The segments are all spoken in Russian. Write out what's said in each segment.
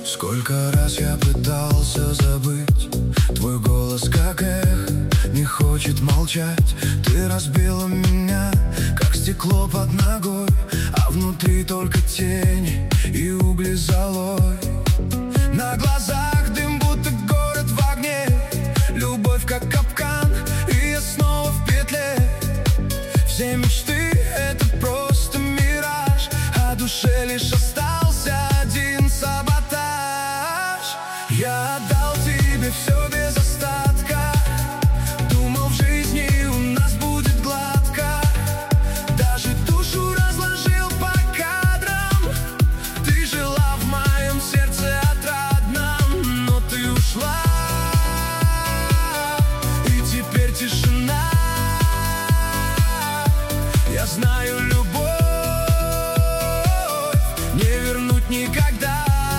Сколько раз я пытался забыть твой голос, как эхо, не хочет молчать. Ты разбила меня, как стекло под ногой, а внутри только тени и угли золой. На глазах дым, будто город в огне, любовь как капкан, и я снова в петле. Все мечты — это просто мираж, а душе лишь остался один саботаж. Я отдал тебе все без остатка, думал, в жизни у нас будет гладко. Даже душу разложил по кадрам. Ты жила в моем сердце отрадном, но ты ушла, и теперь тишина. Я знаю, любовь не вернуть никогда.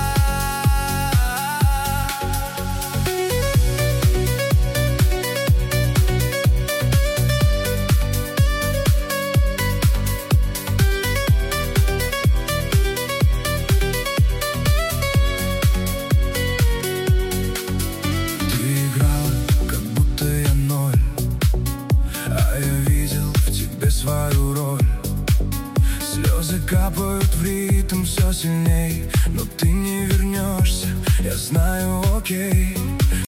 Свою роль. Слезы капают в ритм все сильней, но ты не вернешься, я знаю, окей.